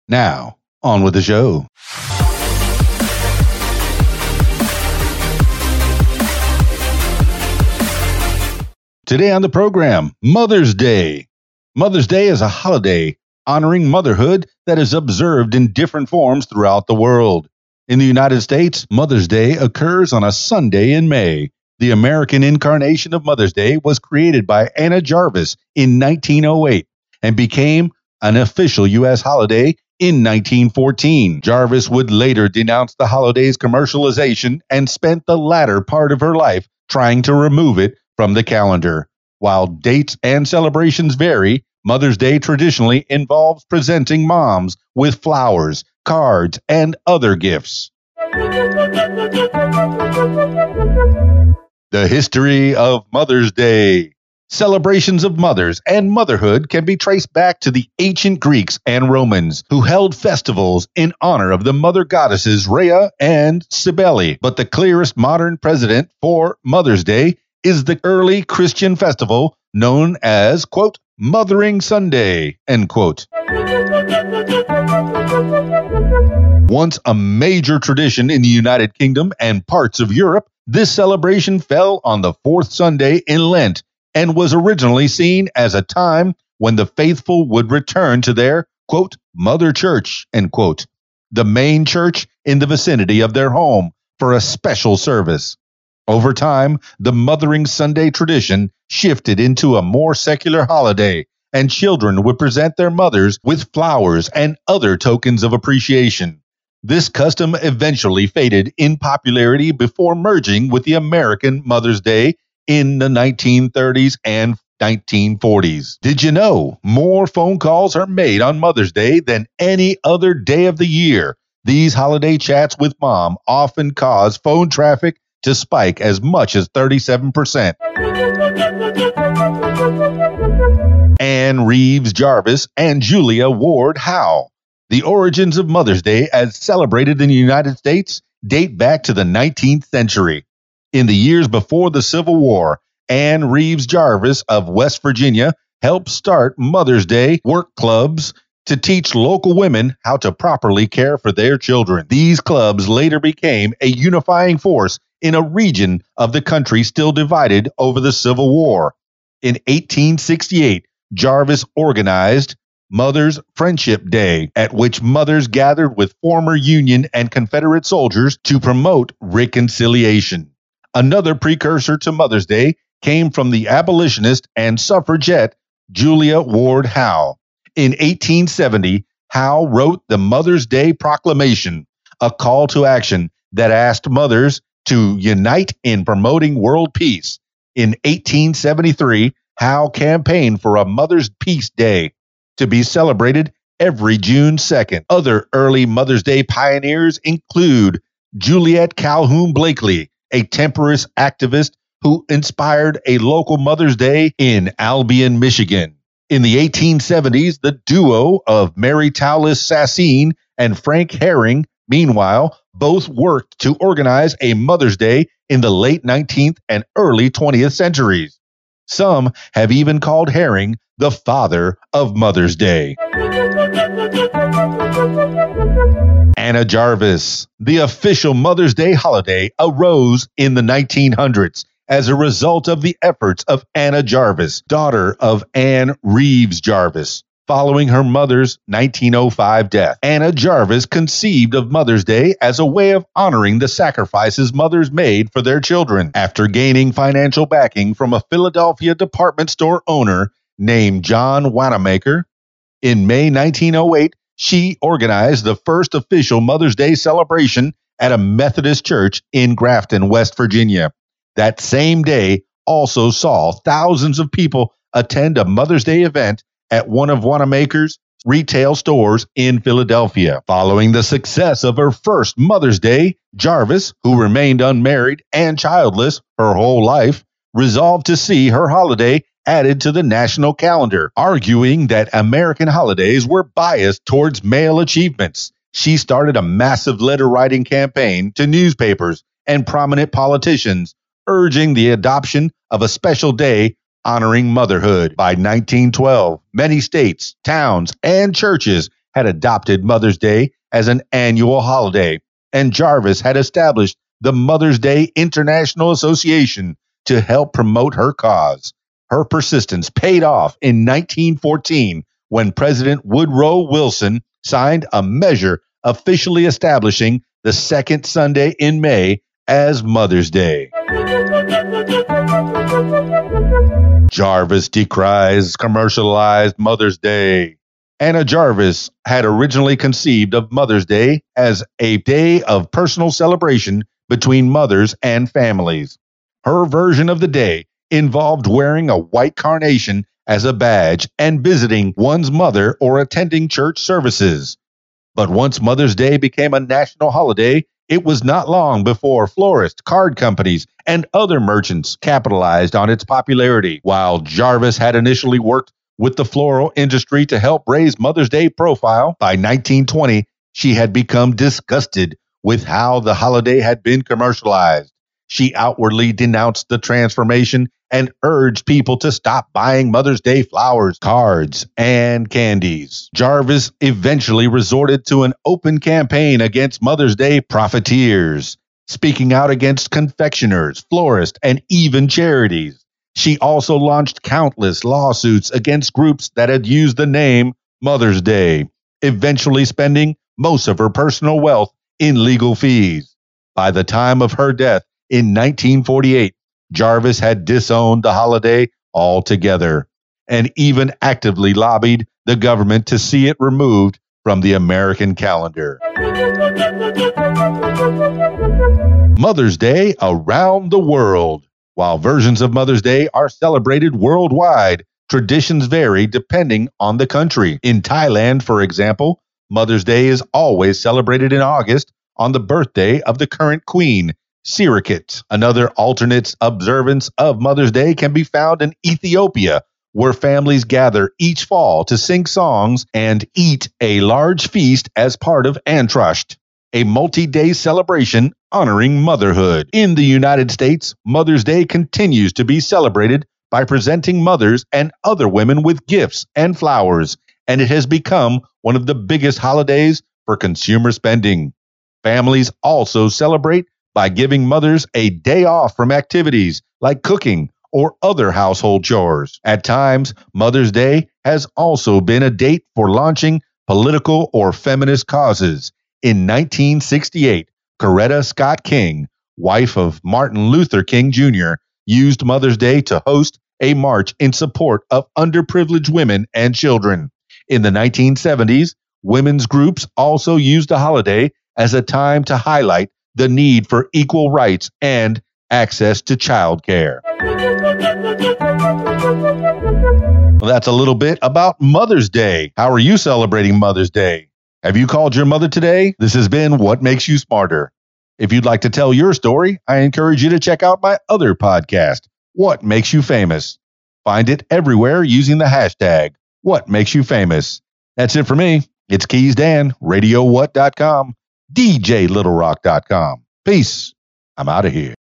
Now, on with the show. Today on the program, Mother's Day. Mother's Day is a holiday honoring motherhood that is observed in different forms throughout the world. In the United States, Mother's Day occurs on a Sunday in May. The American incarnation of Mother's Day was created by Anna Jarvis in 1908 and became an official U.S. holiday in 1914. Jarvis would later denounce the holiday's commercialization and spent the latter part of her life trying to remove it from the calendar. While dates and celebrations vary, Mother's Day traditionally involves presenting moms with flowers, cards, and other gifts. The history of Mother's Day. Celebrations of mothers and motherhood can be traced back to the ancient Greeks and Romans, who held festivals in honor of the mother goddesses Rhea and Cybele. But the clearest modern precedent for Mother's Day is the early Christian festival known as, quote, Mothering Sunday, end quote. Once a major tradition in the United Kingdom and parts of Europe, this celebration fell on the fourth Sunday in Lent and was originally seen as a time when the faithful would return to their, quote, mother church, end quote, the main church in the vicinity of their home for a special service. Over time, the Mothering Sunday tradition shifted into a more secular holiday, and children would present their mothers with flowers and other tokens of appreciation. This custom eventually faded in popularity before merging with the American Mother's Day in the 1930s and 1940s. Did you know more phone calls are made on Mother's Day than any other day of the year? These holiday chats with mom often cause phone traffic to spike as much as 37%. Anne Reeves Jarvis and Julia Ward Howe. The origins of Mother's Day as celebrated in the United States date back to the 19th century. In the years before the Civil War, Anne Reeves Jarvis of West Virginia helped start Mother's Day work clubs to teach local women how to properly care for their children. These clubs later became a unifying force in a region of the country still divided over the Civil War. In 1868, Jarvis organized Mother's Friendship Day, at which mothers gathered with former Union and Confederate soldiers to promote reconciliation. Another precursor to Mother's Day came from the abolitionist and suffragette Julia Ward Howe. In 1870, Howe wrote the Mother's Day Proclamation, a call to action that asked mothers to unite in promoting world peace. In 1873, Howe campaigned for a Mother's Peace Day to be celebrated every June 2nd. Other early Mother's Day pioneers include Juliet Calhoun Blakely, a temperance activist who inspired a local Mother's Day in Albion, Michigan. In the 1870s, the duo of Mary Towles Sassine and Frank Herring, meanwhile, both worked to organize a Mother's Day in the late 19th and early 20th centuries. Some have even called Herring the father of Mother's Day. Anna Jarvis. The official Mother's Day holiday arose in the 1900s as a result of the efforts of Anna Jarvis, daughter of Anne Reeves Jarvis. Following her mother's 1905 death, Anna Jarvis conceived of Mother's Day as a way of honoring the sacrifices mothers made for their children. After gaining financial backing from a Philadelphia department store owner named John Wanamaker, in May 1908, she organized the first official Mother's Day celebration at a Methodist church in Grafton, West Virginia. That same day also saw thousands of people attend a Mother's Day event at one of Wanamaker's retail stores in Philadelphia. Following the success of her first Mother's Day, Jarvis, who remained unmarried and childless her whole life, resolved to see her holiday added to the national calendar, arguing that American holidays were biased towards male achievements. She started a massive letter-writing campaign to newspapers and prominent politicians, urging the adoption of a special day honoring motherhood. By 1912, many states, towns, and churches had adopted Mother's Day as an annual holiday, and Jarvis had established the Mother's Day International Association to help promote her cause. Her persistence paid off in 1914 when President Woodrow Wilson signed a measure officially establishing the second Sunday in May as Mother's Day. Jarvis decries commercialized Mother's Day. Anna Jarvis had originally conceived of Mother's Day as a day of personal celebration between mothers and families. Her version of the day involved wearing a white carnation as a badge and visiting one's mother or attending church services. But once Mother's Day became a national holiday, it was not long before florists, card companies, and other merchants capitalized on its popularity. While Jarvis had initially worked with the floral industry to help raise Mother's Day profile, by 1920, she had become disgusted with how the holiday had been commercialized. She outwardly denounced the transformation and urged people to stop buying Mother's Day flowers, cards, and candies. Jarvis eventually resorted to an open campaign against Mother's Day profiteers, speaking out against confectioners, florists, and even charities. She also launched countless lawsuits against groups that had used the name Mother's Day, eventually spending most of her personal wealth in legal fees. By the time of her death in 1948, Jarvis had disowned the holiday altogether and even actively lobbied the government to see it removed from the American calendar. Mother's Day around the world. While versions of Mother's Day are celebrated worldwide, traditions vary depending on the country. In Thailand, for example, Mother's Day is always celebrated in August on the birthday of the current queen, Sirikit. Another alternate observance of Mother's Day can be found in Ethiopia, where families gather each fall to sing songs and eat a large feast as part of Antrasht, a multi-day celebration honoring motherhood. In the United States, Mother's Day continues to be celebrated by presenting mothers and other women with gifts and flowers, and it has become one of the biggest holidays for consumer spending. Families also celebrate by giving mothers a day off from activities like cooking or other household chores. At times, Mother's Day has also been a date for launching political or feminist causes. In 1968, Coretta Scott King, wife of Martin Luther King Jr., used Mother's Day to host a march in support of underprivileged women and children. In the 1970s, women's groups also used the holiday as a time to highlight the need for equal rights and access to childcare. Well, that's a little bit about Mother's Day. How are you celebrating Mother's Day? Have you called your mother today? This has been What Makes You Smarter. If you'd like to tell your story, I encourage you to check out my other podcast, What Makes You Famous. Find it everywhere using the hashtag What Makes You Famous. That's it for me. It's Keys Dan, RadioWhat.com, DJLittleRock.com. Peace. I'm out of here.